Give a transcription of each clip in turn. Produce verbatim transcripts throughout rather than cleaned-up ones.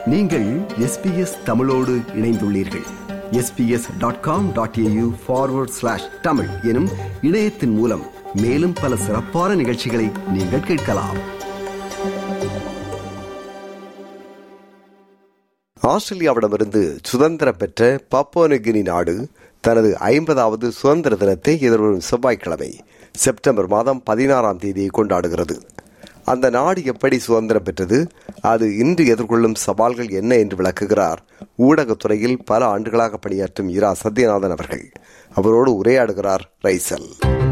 நீங்கள் S B S தமிழோடு இணைந்துள்ளீர்கள். S B S dot com dot A U forward slash Tamil எனும் இணையத்தின் மூலம் மேலும் பல சிறப்பான நிகழ்ச்சிகளை நீங்கள் கேட்கலாம். ஆஸ்திரேலியாவிடமிருந்து சுதந்திரம் பெற்ற பாப்புவா நியூகினி நாடு தனது ஐம்பதாவது சுதந்திர தினத்தை எதிர்வரும் செவ்வாய்க்கிழமை செப்டம்பர் மாதம் பதினாறாம் தேதியை கொண்டாடுகிறது. அந்த நாடு எப்படி சுதந்திரம் பெற்றது, அது இன்று எதிர்கொள்ளும் சவால்கள் என்ன என்று விளக்குகிறார் ஊடகத்துறையில் பல ஆண்டுகளாக பணியாற்றும் இரா சத்யநாதன் அவர்கள். அவரோடு உரையாடுகிறார் ரைசல்.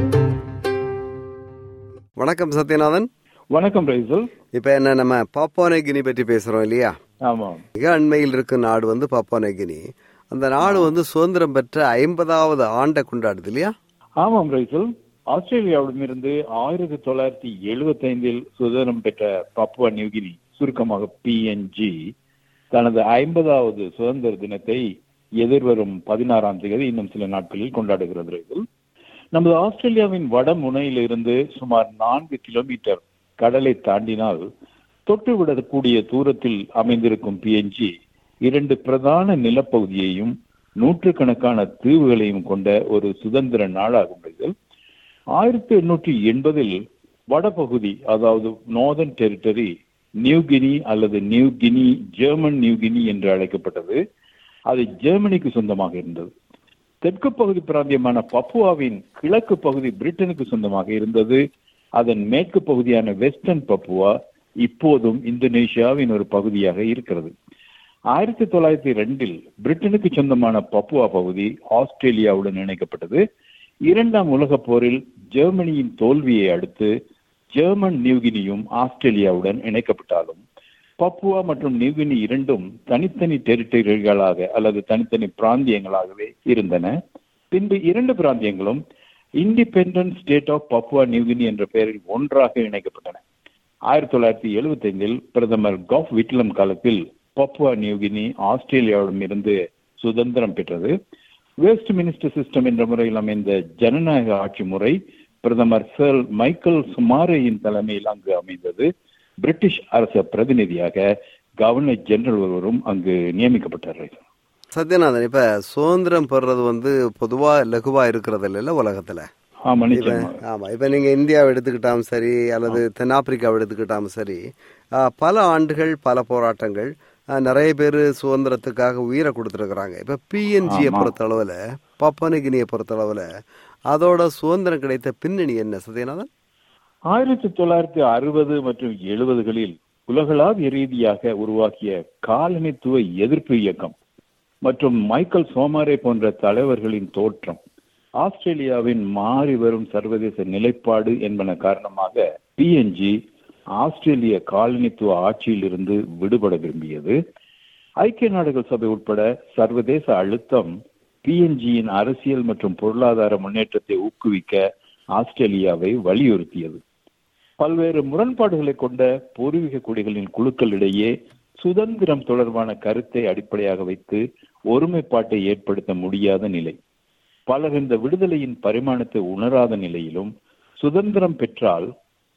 வணக்கம் சத்யநாதன். வணக்கம் ரைசல். இப்ப என்ன, நம்ம பாப்புவா நியூகினி பற்றி பேசுறோம் இல்லையா? ஆமா. மிக அண்மையில் இருக்கும் நாடு வந்து பாப்புவா நியூகினி. அந்த நாடு வந்து சுதந்திரம் பெற்ற ஐம்பதாவது ஆண்டை கொண்டாடுது இல்லையா? ஆமாம் ரைசல். ஆஸ்திரேலியாவிடமிருந்து ஆயிரத்தி தொள்ளாயிரத்தி எழுபத்தி ஐந்தில் சுதந்திரம் பெற்ற பாப்புவா நியூகினி, சுருக்கமாக பி என் ஜி, தனது ஐம்பதாவது சுதந்திர தினத்தை எதிர்வரும் பதினாறாம் தேதி இன்னும் சில நாட்களில் கொண்டாடுகிறது ரைசல். நமது ஆஸ்திரேலியாவின் வட முனையில் இருந்து சுமார் நான்கு கிலோமீட்டர் கடலை தாண்டினால் தொட்டுவிடக்கூடிய தூரத்தில் அமைந்திருக்கும் பி என் ஜி இரண்டு பிரதான நிலப்பகுதியையும் நூற்றுக்கணக்கான தீவுகளையும் கொண்ட ஒரு சுதந்திர நாடாகும் ரைசல். ஆயிரத்தி எண்ணூற்றி எண்பதில் வடபகுதி, அதாவது நார்தர்ன் டெரிட்டரி, நியூகினி அல்லது நியூ கினி, ஜெர்மன் நியூகினி என்று அழைக்கப்பட்டது. அது ஜெர்மனிக்கு சொந்தமாக இருந்தது. தெற்கு பகுதி பிராந்தியமான பப்புவாவின் கிழக்கு பகுதி பிரிட்டனுக்கு சொந்தமாக இருந்தது. அதன் மேற்கு பகுதியான வெஸ்டர்ன் பப்புவா இப்போதும் இந்தோனேஷியாவின் ஒரு பகுதியாக இருக்கிறது. ஆயிரத்தி தொள்ளாயிரத்தி ரெண்டில் பிரிட்டனுக்கு சொந்தமான பப்புவா பகுதி ஆஸ்திரேலியாவுடன் இணைக்கப்பட்டது. இரண்டாம் உலக போரில் ஜெர்மனியின் தோல்வியை அடுத்து ஜெர்மன் நியூகினியும் ஆஸ்திரேலியாவுடன் இணைக்கப்பட்டாலும் பப்புவா மற்றும் நியூகினி இரண்டும் தனித்தனி டெரிட்டரிகளாக அல்லது தனித்தனி பிராந்தியங்களாகவே இருந்தன. பின்பு இரண்டு பிராந்தியங்களும் Independent State of Papua New Guinea என்ற பெயரில் ஒன்றாக இணைக்கப்பட்டன. ஆயிரத்தி தொள்ளாயிரத்தி எழுபத்தி ஐந்தில் பிரதமர் காஃப் விட்லம் காலத்தில் பப்புவா நியூகினி ஆஸ்திரேலியாவிடம் இருந்து சுதந்திரம் பெற்றது. வெஸ்ட் மினிஸ்டர் சிஸ்டம் என்ற முறையில் அமைந்த ஜனநாயக ஆட்சி முறை பிரதமர் சர் மைக்கேல் சுமாரேயின் தலைமையில் அங்கு அமைந்தது. பிரிட்டிஷ் அரச பிரதிநிதியாக கவர்னர் ஜெனரல் ஒருவரும் அங்கு நியமிக்கப்பட்டார். சத்யநாதன், இப்ப சுதந்திரம் பெறுறது வந்து பொதுவா லகுவா இருக்கிறது இல்ல உலகத்துல? ஆமா, இப்ப நீங்க இந்தியாவை எடுத்துக்கிட்டாலும் சரி அல்லது தென்னாப்பிரிக்காவை எடுத்துக்கிட்டாலும் சரி, பல ஆண்டுகள் பல போராட்டங்கள், நிறைய பேர் சுதந்திரத்துக்காக உயிரை கொடுத்துருக்குறாங்க. இப்ப பிஎன்ஜியை பொறுத்த அளவுல, பாப்புவா நியூகினியை பொறுத்த அளவுல அதோட சுதந்திரம் கிடைத்த பின்னணி என்ன சத்யநாதன்? ஆயிரத்தி தொள்ளாயிரத்தி அறுபது மற்றும் எழுபதுகளில் உலகளாவிய ரீதியாக உருவாக்கிய காலனித்துவ எதிர்ப்பு இயக்கம் மற்றும் மைக்கேல் சோமாரே போன்ற தலைவர்களின் தோற்றம், ஆஸ்திரேலியாவின் மாறி வரும் சர்வதேச நிலைப்பாடு என்பன காரணமாக பிஎன்ஜி ஆஸ்திரேலிய காலனித்துவ ஆட்சியில் இருந்து விடுபட விரும்பியது. ஐக்கிய நாடுகள் சபை உட்பட சர்வதேச அழுத்தம் பிஎன்ஜியின் அரசியல் மற்றும் பொருளாதார முன்னேற்றத்தை ஊக்குவிக்க ஆஸ்திரேலியாவை வலியுறுத்தியது. பல்வேறு முரண்பாடுகளை கொண்ட பூர்வீக குடிகளின் குழுக்களிடையே சுதந்திரம் தொடர்பான கருத்தை அடிப்படையாக வைத்து ஒருமைப்பாட்டை ஏற்படுத்த முடியாத நிலை, பலர் இந்த விடுதலையின் பரிமாணத்தை உணராத நிலையிலும் சுதந்திரம் பெற்றால்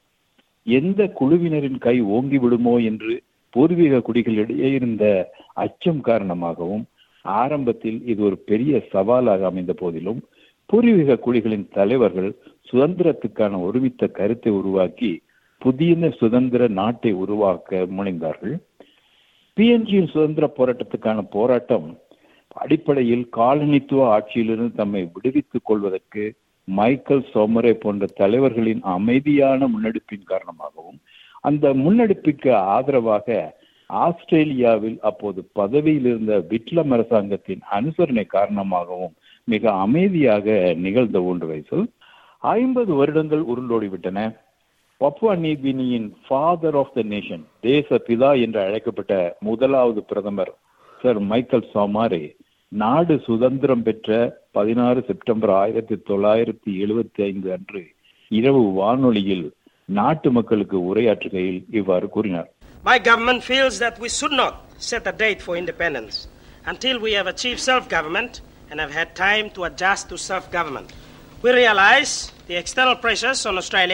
எந்த குழுவினரின் கை ஓங்கி விடுமோ என்று பூர்வீக குடிகளிடையே இருந்த அச்சம் காரணமாகவும் ஆரம்பத்தில் இது ஒரு பெரிய சவாலாக அமைந்த போதிலும் பூர்வீக குடிகளின் தலைவர்கள் சுதந்திரத்துக்கான ஒருமித்த கருத்தை உருவாக்கி புதிய சுதந்திர நாட்டை உருவாக்க முனைந்தார்கள். பிஎன்ஜியின் சுதந்திர போராட்டத்துக்கான போராட்டம் அடிப்படையில் காலனித்துவ ஆட்சியிலிருந்து தம்மை விடுவித்துக் கொள்வதற்கு மைக்கேல் சோமரே போன்ற தலைவர்களின் அமைதியான முன்னெடுப்பின் காரணமாகவும், அந்த முன்னெடுப்பிற்கு ஆதரவாக ஆஸ்திரேலியாவில் அப்போது பதவியில் இருந்த விட்லம் அரசாங்கத்தின் அனுசரணை காரணமாகவும் மிக அமைதியாக நிகழ்ந்த ஒன்று ரைசல். ஐம்பது வருடங்கள் உருண்டோடிவிட்டன. பப்புவா நியூகினியின் ஃபாதர் ஆஃப் த நேஷன், தேச பிதா என்று அழைக்கப்பட்ட முதலாவது பிரதமர் சர் மைக்கேல் சோமாரே நாடு சுதந்திரம் பெற்ற பதினாறு செப்டம்பர் ஆயிரத்தி தொள்ளாயிரத்தி எழுபத்தி ஐந்து அன்று இரவு வானொலியில் நாட்டு மக்களுக்கு உரையாற்றுகையில் இவ்வாறு கூறினார். My government feels that we should not set a date for independence until we have achieved self-government and have had time to adjust to self-government. We realize the external pressures on Australia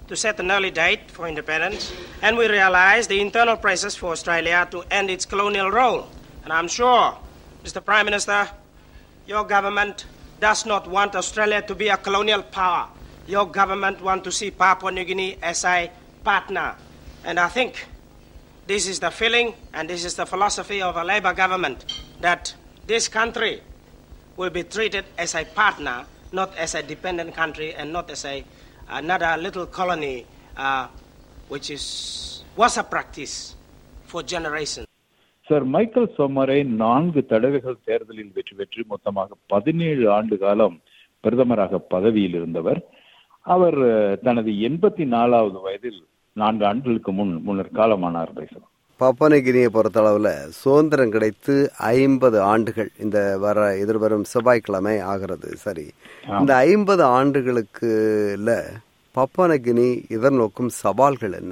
to set an early date for independence, and we realized the internal process for Australia to end its colonial role. And I'm sure, Mister Prime Minister, your government does not want Australia to be a colonial power. Your government wants to see Papua New Guinea as a partner. And I think this is the feeling and this is the philosophy of a Labour government, that this country will be treated as a partner, not as a dependent country and not as a another little colony, uh, which is was a practice for generations. Sir Michael Somare நான்கு தடவைகள் தேர்தலில் வெற்றி பெற்று மொத்தமாக பதினேழு ஆண்டு காலம் பிரதமராக பதவியில் இருந்தவர். அவர் தனது எண்பத்தி நாலாவது வயதில் நான்கு ஆண்டுகளுக்கு முன் முன்னர் காலமானார். பாப்புவா நியூ கினியை பொறுத்த அளவுல சுதந்திரம் கிடைத்து ஐம்பது ஆண்டுகள் இந்த வர எதிர்வரும் செவ்வாய்க்கிழமை ஆகிறது. சரி, இந்த ஐம்பது ஆண்டுகளுக்குல பாப்புவா நியூ கினி எதிர்நோக்கும் சவால்கள் என்ன?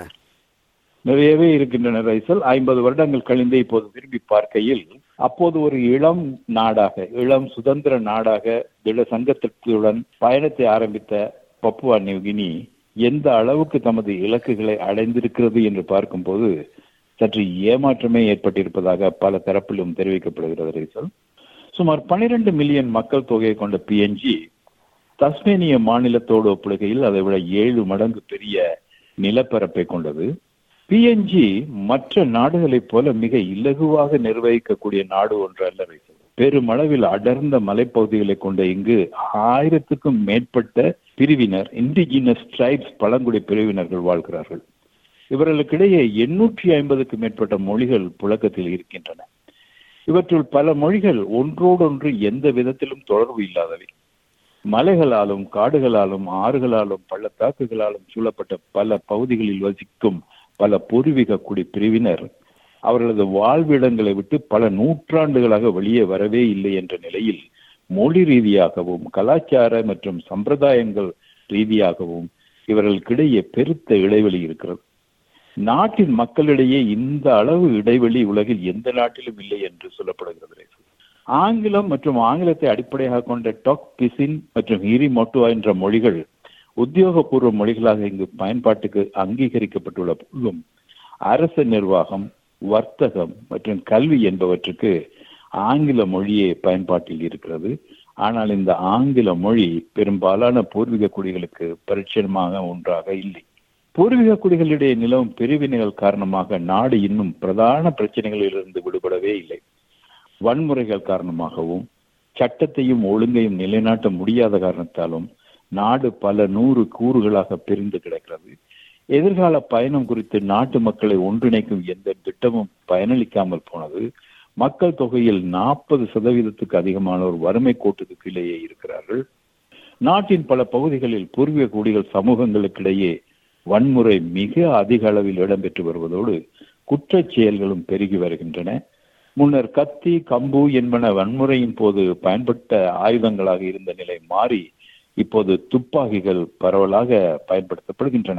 நிறையவே இருக்கின்றன ரைசல். ஐம்பது வருடங்கள் கழிந்து இப்போது திரும்பி பார்க்கையில் அப்போது ஒரு இளம் நாடாக, இளம் சுதந்திர நாடாக திட சங்கத்துடன் பயணத்தை ஆரம்பித்த பாப்புவா நியூ கினி எந்த அளவுக்கு தமது இலக்குகளை அடைந்திருக்கிறது என்று பார்க்கும்போது சற்று ஏமாற்றமே ஏற்பட்டிருப்பதாக பல தரப்பிலும் தெரிவிக்கப்படுகிறது ரைசல். சுமார் பனிரெண்டு மில்லியன் மக்கள் தொகையை கொண்ட பிஎன்ஜி தஸ்மேனிய மாநிலத்தோடு ஒப்பிடுகையில் அதை விட ஏழு மடங்கு பெரிய நிலப்பரப்பை கொண்டது. பிஎன்ஜி மற்ற நாடுகளைப் போல மிக இலகுவாக நிர்வகிக்கக்கூடிய நாடு ஒன்று அல்ல ரைசல். பெருமளவில் அடர்ந்த மலைப்பகுதிகளை கொண்ட இங்கு ஆயிரத்துக்கும் மேற்பட்ட பிரிவினர், இண்டிஜினஸ் ட்ரைப்ஸ் பழங்குடி பிரிவினர்கள் வாழ்கிறார்கள். இவர்களுக்கிடையே எண்ணூற்றி ஐம்பதுக்கும் மேற்பட்ட மொழிகள் புழக்கத்தில் இருக்கின்றன. இவற்றுள் பல மொழிகள் ஒன்றோடொன்று எந்த விதத்திலும் தொடர்பு இல்லாதவை. மலைகளாலும் காடுகளாலும் ஆறுகளாலும் பள்ளத்தாக்குகளாலும் சூழப்பட்ட பல பகுதிகளில் வசிக்கும் பல பூர்வீக குடி பிரிவினர் அவர்களது வாழ்விடங்களை விட்டு பல நூற்றாண்டுகளாக வெளியே வரவே இல்லை என்ற நிலையில் மொழி ரீதியாகவும் கலாச்சார மற்றும் சம்பிரதாயங்கள் ரீதியாகவும் இவர்களுக்கிடையே பெருத்த இடைவெளி இருக்கிறது. நாட்டின் மக்களிடையே இந்த அளவு இடைவெளி உலகில் எந்த நாட்டிலும் இல்லை என்று சொல்லப்படுகிறது. ஆங்கிலம் மற்றும் ஆங்கிலத்தை அடிப்படையாக கொண்ட டாக் பிசின் மற்றும் ஹிரி மோட்டுவா என்ற மொழிகள் உத்தியோகபூர்வ மொழிகளாக இங்கு பயன்பாட்டுக்கு அங்கீகரிக்கப்பட்டுள்ள போதும் அரசு நிர்வாகம், வர்த்தகம் மற்றும் கல்வி என்பவற்றுக்கு ஆங்கில மொழியே பயன்பாட்டில் இருக்கிறது. ஆனால் இந்த ஆங்கில மொழி பெரும்பாலான பூர்வீக குடிகளுக்கு பரிச்சயமாக ஒன்றாக இல்லை. பூர்வீக குடிகளிடையே நிலவும் பிரிவினைகள் காரணமாக நாடு இன்னும் பிரதான பிரச்சனைகளிலிருந்து விடுபடவே இல்லை. வன்முறைகள் காரணமாகவும் சட்டத்தையும் ஒழுங்கையும் நிலைநாட்ட முடியாத காரணத்தாலும் நாடு பல நூறு கூறுகளாக பிரிந்து கிடக்கிறது. எதிர்கால பயணம் குறித்து நாட்டு மக்களை ஒன்றிணைக்கும் எந்த திட்டமும் பயனளிக்காமல் போனது. மக்கள் தொகையில் நாற்பது சதவீதத்துக்கு அதிகமானோர் வறுமை கோட்டுக்கு கீழேயே இருக்கிறார்கள். நாட்டின் பல பகுதிகளில் பூர்வீக குடிகள் சமூகங்களுக்கிடையே வன்முறை மிக அதிக அளவில் இடம்பெற்று வருவதோடு குற்றச் செயல்களும் பெருகி வருகின்றன. முன்னர் கத்தி, கம்பு என்பன வன்முறையின் போது பயன்பட்ட ஆயுதங்களாக இருந்த நிலை மாறி இப்போது துப்பாக்கிகள் பரவலாக பயன்படுத்தப்படுகின்றன.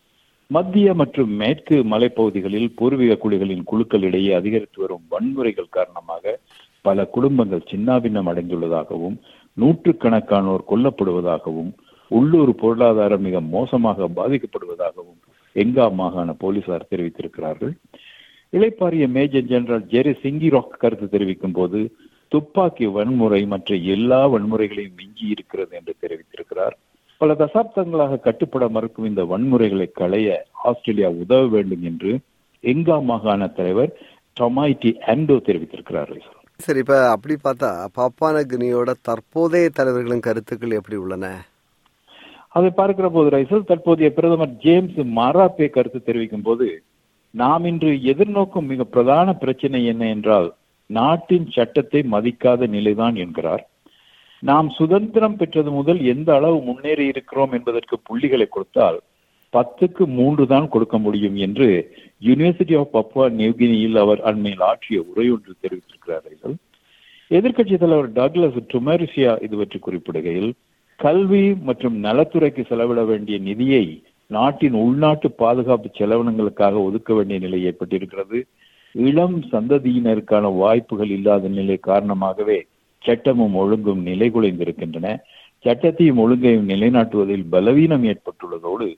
மத்திய மற்றும் மேற்கு மலைப்பகுதிகளில் பூர்வீக குடிகளின் குழுக்களிடையே அதிகரித்து வரும் வன்முறைகள் காரணமாக பல குடும்பங்கள் சின்னாபின்னம் அடைந்துள்ளதாகவும் நூற்றுக்கணக்கானோர் கொல்லப்படுவதாகவும் உள்ளூர் பொருளாதாரம் மிக மோசமாக பாதிக்கப்படுவதாகவும் எங்கா மாகாண போலீசார் தெரிவித்திருக்கிறார்கள். இளைப்பாறிய மேஜர் ஜெனரல் ஜெரி சிங்கிராக் கருத்து தெரிவிக்கும் போது துப்பாக்கி வன்முறை மற்ற எல்லா வன்முறைகளையும் மிஞ்சி இருக்கிறது என்று தெரிவித்திருக்கிறார். பல தசாப்தங்களாக கட்டுப்பட மறுக்கும் இந்த வன்முறைகளை களைய ஆஸ்திரேலியா உதவ வேண்டும் என்று எங்கா மாகாண தலைவர் டொமைட்டி ஆண்டோ தெரிவித்திருக்கிறார்கள். சரி, இப்ப அப்படி பார்த்தா பாப்புவா நியூ கினியோட தற்போதைய தலைவர்களின் கருத்துக்கள் எப்படி உள்ளன? அதை பார்க்கிற போது ரைசல், தற்போதைய பிரதமர் ஜேம்ஸ் மாராப்பே கருத்து தெரிவிக்கும் போது, நாம் இன்று எதிர்நோக்கும் மிக பிரதான பிரச்சனை என்ன என்றால் நாட்டின் சட்டத்தை மதிக்காத நிலைதான் என்கிறார். நாம் சுதந்திரம் பெற்றது முதல் எந்த அளவு முன்னேறி இருக்கிறோம் என்பதற்கு புள்ளிகளை கொடுத்தால் பத்துக்கு மூன்று தான் கொடுக்க முடியும் என்று யூனிவர்சிட்டி ஆஃப் பப்புவா நியூ கினியில் அவர் அண்மையில் ஆற்றிய உரை ஒன்று தெரிவித்திருக்கிறார்கள். எதிர்கட்சி தலைவர் டாக்லஸ் டுமரிசியா இது பற்றி குறிப்பிடுகையில், கல்வி மற்றும் நலத்துறைக்கு செலவிட வேண்டிய நிதியை நாட்டின் உள்நாட்டு பாதுகாப்பு செலவினங்களுக்காக ஒதுக்க வேண்டிய நிலை ஏற்பட்டிருக்கிறது. இளம் சந்ததியினருக்கான வாய்ப்புகள் இல்லாத நிலை காரணமாகவே சட்டமும் ஒழுங்கும் நிலைகுலைந்திருக்கின்றன. சட்டத்தையும் ஒழுங்கையும் நிலைநாட்டுவதில் பலவீனம் ஏற்பட்டுள்ளதோடு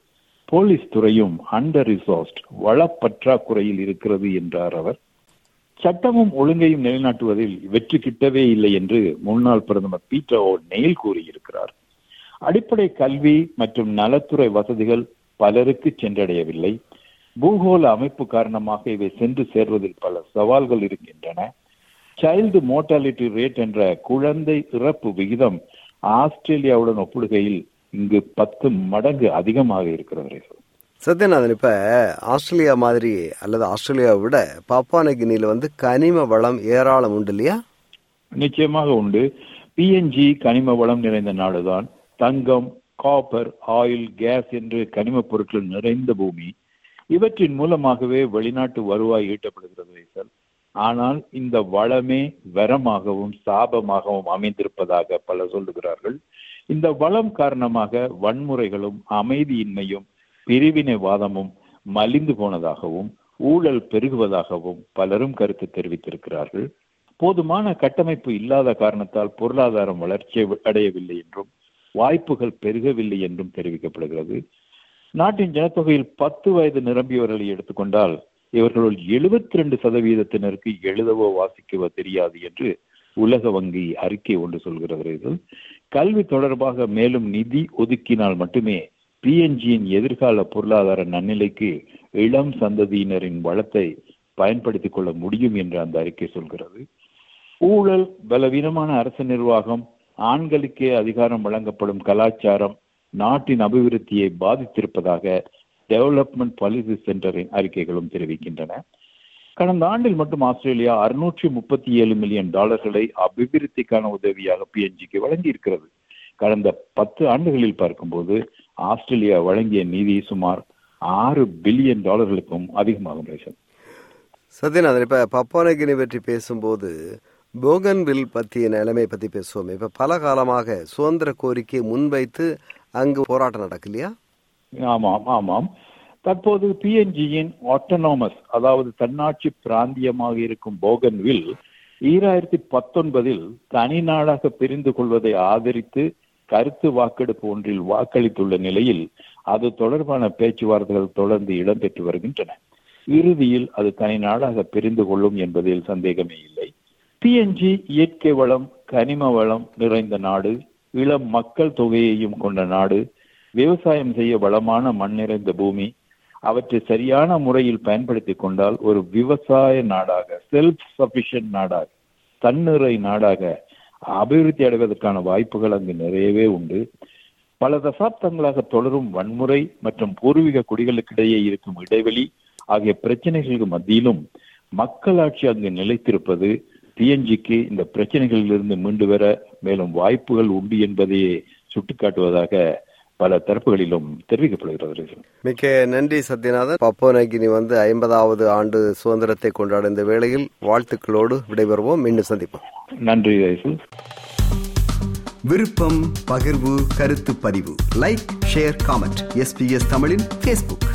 போலீஸ் துறையும் அண்டர் ரிசோர்ஸ்ட் வளப்பற்றாக்குறையில் இருக்கிறது என்றார் அவர். சட்டமும் ஒழுங்கையும் நிலைநாட்டுவதில் வெற்றி கிட்டவே இல்லை என்று முன்னாள் பிரதமர் பீட்டர் ஓ நெயில் கூறியிருக்கிறார். அடிப்படை கல்வி மற்றும் நலத்துறை வசதிகள் பலருக்கு சென்றடையவில்லை. பூகோள அமைப்பு காரணமாக இவை சென்று சேர்வதில் பல சவால்கள் இருக்கின்றன. சைல்டு மோர்டாலிட்டி ரேட் என்ற குழந்தை இறப்பு விகிதம் ஆஸ்திரேலியாவுடன் ஒப்பிடுகையில் இங்கு பத்து மடங்கு அதிகமாக இருக்கிறது. சத்யநாதன், இப்ப ஆஸ்திரேலியா மாதிரி அல்லது ஆஸ்திரேலியாவை விட பாப்புவா நியூ கினியில வந்து கனிம வளம் ஏராளம் உண்டு இல்லையா? நிச்சயமாக உண்டு. பிஎன்ஜி கனிம வளம் நிறைந்த நாடுதான். தங்கம், காப்பர், ஆயில், கேஸ் என்று கனிம பொருட்கள் நிறைந்த பூமி. இவற்றின் மூலமாகவே வெளிநாட்டு வருவாய் ஈட்டப்படுகிறது. ஆனால் இந்த வளமே வரமாகவும் சாபமாகவும் அமைந்திருப்பதாக பலர் சொல்லுகிறார்கள். இந்த வளம் காரணமாக வன்முறைகளும் அமைதியின்மையும் பிரிவினைவாதமும் மலிந்து போனதாகவும் ஊழல் பெருகுவதாகவும் பலரும் கருத்து தெரிவித்திருக்கிறார்கள். போதுமான கட்டமைப்பு இல்லாத காரணத்தால் பொருளாதாரம் வளர்ச்சி அடையவில்லை என்றும் வாய்ப்புகள் பெருகவில்லை என்றும் தெரிவிக்கப்படுகிறது. நாட்டின் ஜனத்தொகையில் பத்து வயது நிரம்பியவர்களை எடுத்துக்கொண்டால் இவர்களுள் எழுபத்தி ரெண்டு சதவீதத்தினருக்கு எழுதவோ வாசிக்கவோ தெரியாது என்று உலக வங்கி அறிக்கை ஒன்று சொல்கிறது. கல்வி தொடர்பாக மேலும் நிதி ஒதுக்கினால் மட்டுமே பிஎன்ஜியின் எதிர்கால பொருளாதார நன்னிலைக்கு இளம் சந்ததியினரின் வளத்தை பயன்படுத்திக் கொள்ள முடியும் என்று அந்த அறிக்கை சொல்கிறது. ஊழல், பலவீனமான அரசு நிர்வாகம், ஆண்களுக்கே அதிகாரம் வழங்கப்படும் கலாச்சாரம் நாட்டின் அபிவிருத்தியை பாதித்திருப்பதாக டெவலப்மெண்ட் பாலிசி சென்டரின் அறிக்கைகளும் தெரிவிக்கின்றன. கடந்த ஆண்டில் மட்டும் ஆஸ்திரேலியா அறுநூற்றி முப்பத்தி ஏழு மில்லியன் டாலர்களை அபிவிருத்திக்கான உதவியாக பிஎன்ஜிக்கு வழங்கி இருக்கிறது. கடந்த பத்து ஆண்டுகளில் பார்க்கும்போது ஆஸ்திரேலியா வழங்கிய நிதி சுமார் ஆறு பில்லியன் டாலர்களுக்கும் அதிகமாகும். சத்யநாதன், இப்ப பாப்புவா நியூ கினி பற்றி பேசும்போது போகன்வில் பற்றிய நிலைமை பத்தி பேசுவோம். இப்ப பல காலமாக சுதந்திர கோரிக்கையை முன்வைத்து அங்கு போராட்டம் நடக்கலையா? ஆமாம் ஆமாம் தற்போது பிஎன்ஜியின் ஆட்டோனோமஸ், அதாவது தன்னாட்சி பிராந்தியமாக இருக்கும் போகன்வில் ஈராயிரத்தி பத்தொன்பதில் தனி நாடாக பிரிந்து கொள்வதை ஆதரித்து கருத்து வாக்கெடுப்பு ஒன்றில் வாக்களித்துள்ள நிலையில் அது தொடர்பான பேச்சுவார்த்தைகள் தொடர்ந்து இடம்பெற்று வருகின்றன. இறுதியில் அது தனி நாடாக பிரிந்து கொள்ளும் என்பதில் சந்தேகமே இல்லை. பிஎன்ஜி இயற்கை வளம், கனிம வளம் நிறைந்த நாடு, இளம் மக்கள் தொகையையும் கொண்ட நாடு, விவசாயம் செய்ய வளமான மண் நிறைந்த பூமி. அவற்றை சரியான முறையில் பயன்படுத்தி கொண்டால் ஒரு விவசாய நாடாக, செல்ஃப் சஃபிஷியன்ட் நாடாக, தன்னிறை நாடாக அபிவிருத்தி அடைவதற்கான வாய்ப்புகள் அங்கு நிறையவே உண்டு. பல தசாப்தங்களாக தொடரும் வன்முறை மற்றும் பூர்வீக குடிகளுக்கிடையே இருக்கும் இடைவெளி ஆகிய பிரச்சனைகளுக்கு மத்தியிலும் மக்களாட்சி அங்கு நிலைத்திருப்பது பிஎன்ஜிக்கு இந்த பிரச்சனைகளிலிருந்து மீண்டு வர மேலும் வாய்ப்புகள் உண்டு என்பதையே சுட்டிக்காட்டுவதாக பல தரப்புகளிலும் தெரிவிக்கப்படுகிறது. மிக்க நன்றி சத்யநாதன். பாப்புவா நியூ கினி வந்து ஐம்பதாவது ஆண்டு சுதந்திரத்தை கொண்டாடும் இந்த வேளையில் வாழ்த்துக்களோடு விடைபெறுவோம். மீண்டும் சந்திப்போம். நன்றி. விருப்பம், பகிர்வு, கருத்து பதிவு, லைக், ஷேர், காமெண்ட். எஸ்பிஎஸ் தமிழின் பேஸ்புக்.